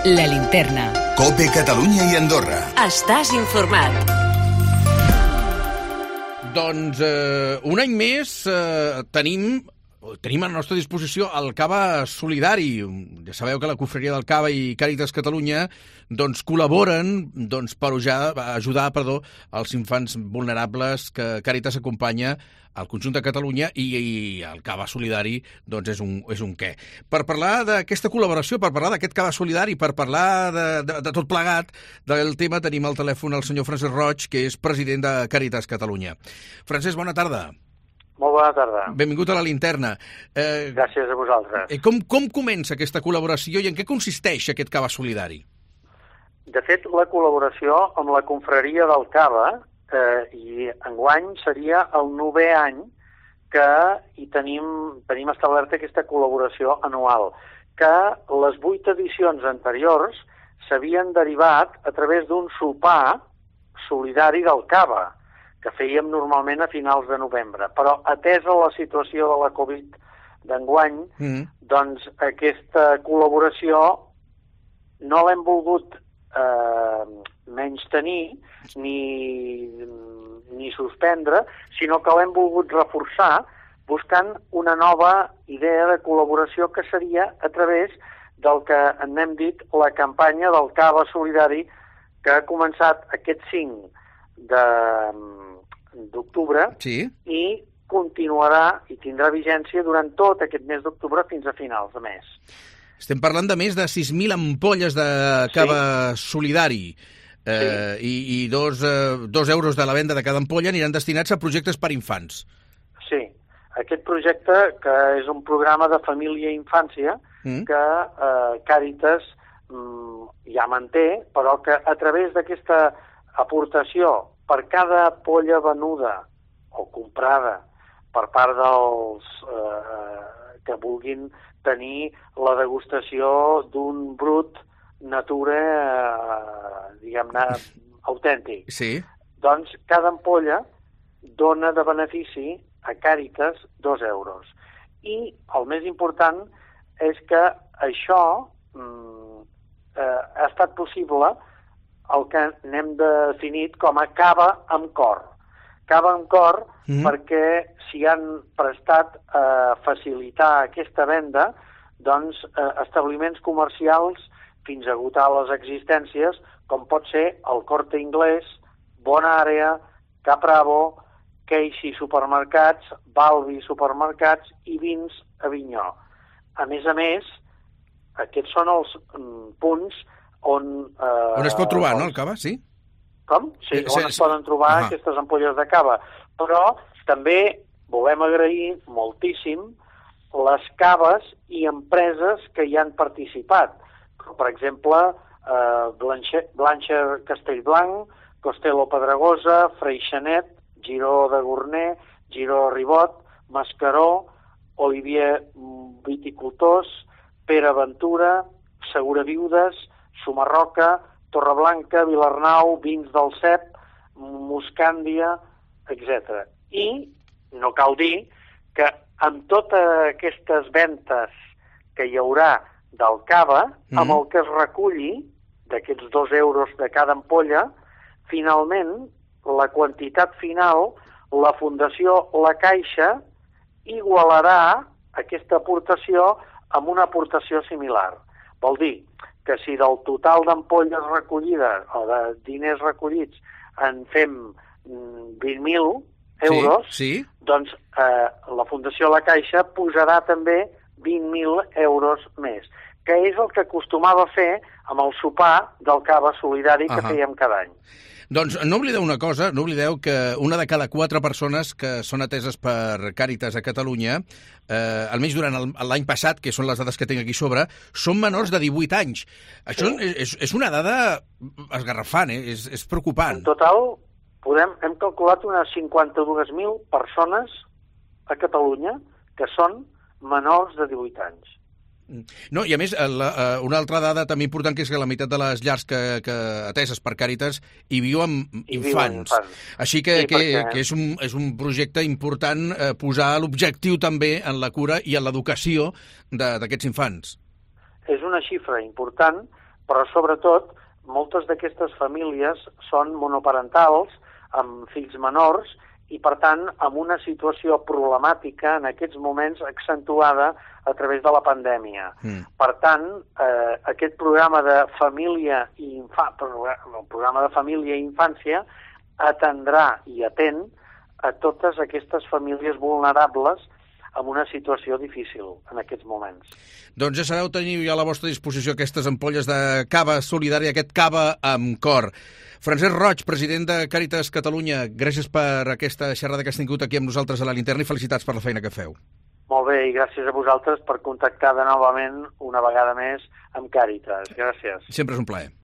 La Linterna. COPE Catalunya i Andorra. Estàs informat. Doncs un any més tenim a la nostra disposició el Cava Solidari. Ja sabeu que la Confraria del Cava i Càritas Catalunya col·laboren per ajudar els infants vulnerables que Càritas acompanya al conjunt de Catalunya i el Cava Solidari és un què. Per parlar d'aquesta col·laboració, per parlar d'aquest Cava Solidari, per parlar de tot plegat del tema, tenim al telèfon el senyor Francesc Roig, que és president de Càritas Catalunya. Francesc, bona tarda. Molt bona tarda. Benvingut a la Linterna. Gràcies a vosaltres. Com comença aquesta col·laboració i en què consisteix aquest Cava Solidari? De fet, la col·laboració amb la Confraria del Cava i enguany seria el 9è any que hi tenim establerta aquesta col·laboració anual, que les 8 edicions anteriors s'havien derivat a través d'un sopar solidari del Cava, que fèiem normalment a finals de novembre. Però atesa la situació de la Covid d'enguany, doncs aquesta col·laboració no l'hem volgut menystenir ni suspendre, sinó que l'hem volgut reforçar buscant una nova idea de col·laboració que seria a través del que n'hem dit la campanya del Cava Solidari, que ha començat aquest 5 d'octubre i continuarà i tindrà vigència durant tot aquest mes d'octubre fins a finals de mes. Estem parlant de més de 6.000 ampolles de Cava Solidari i 2 euros de la venda de cada ampolla aniran destinats a projectes per infants. Sí, aquest projecte, que és un programa de família i infància, que Càritas ja manté, però que a través d'aquesta aportació per cada ampolla venuda o comprada per part dels que vulguin tenir la degustació d'un brut natura, diguem-ne, autèntic. Sí. Doncs cada ampolla dona de benefici a Càritas 2 euros. I el més important és que això ha estat possible el que n'hem definit com a Cava amb cor. Cava amb cor perquè s'hi han prestat a facilitar aquesta venda establiments comercials fins a agotar les existències, com pot ser el Corte Inglés, Bona Àrea, Capravo, Casey Supermercats, Balbi Supermercats i Vins Avinyó. A més, aquests són els punts on es pot trobar, no, el cava, sí? Com? Sí, on es poden trobar aquestes ampolles de cava. Però també volem agrair moltíssim les caves i empreses que hi han participat. Com, per exemple, Blancher Castellblanc, Costello Pedregosa, Freixenet, Giró de Gorner, Giró Ribot, Mascaró, Olivier Viticultors, Pere Ventura, Segura Viudes, Sumarroca, Torreblanca, Vilarnau, Vins del Cep, Moscàndia, etc. I no cal dir que amb totes aquestes ventes que hi haurà del cava, amb el que es reculli d'aquests 2 euros de cada ampolla, finalment, la quantitat final, la Fundació La Caixa igualarà aquesta aportació amb una aportació similar. Vol dir que si del total d'ampolles recollides o de diners recollits en fem 20.000 euros, doncs la Fundació La Caixa posarà també 20.000 euros més, que és el que acostumava a fer amb el sopar del Cava Solidari que fèiem cada any. Doncs no oblideu una cosa, no oblideu que una de cada 4 persones que són ateses per Càritas a Catalunya, almenys durant l'any passat, que són les dades que tinc aquí sobre, són menors de 18 anys. Això és una dada esgarrafant, és preocupant. En total, hem calculat unes 52.000 persones a Catalunya que són menors de 18 anys. No, i a més, una altra dada també important, que és que la meitat de les llars que ateses per Càritas hi viu amb infants. Així que és un projecte important posar l'objectiu també en la cura i en l'educació d'aquests infants. És una xifra important Però, sobretot, moltes d'aquestes famílies són monoparentals, amb fills menors, i, per tant, amb una situació problemàtica en aquests moments accentuada a través de la pandèmia. Per tant, aquest programa de família i infància atendrà i atén a totes aquestes famílies vulnerables en una situació difícil en aquests moments. Doncs ja sabeu, teniu ja a la vostra disposició aquestes ampolles de cava solidària, aquest cava amb cor. Francesc Roig, president de Càritas Catalunya, gràcies per aquesta xerrada que has tingut aquí amb nosaltres a la Linterna i felicitats per la feina que feu. Molt bé, i gràcies a vosaltres per contactar de novament una vegada més amb Càritas. Gràcies. Sempre és un plaer.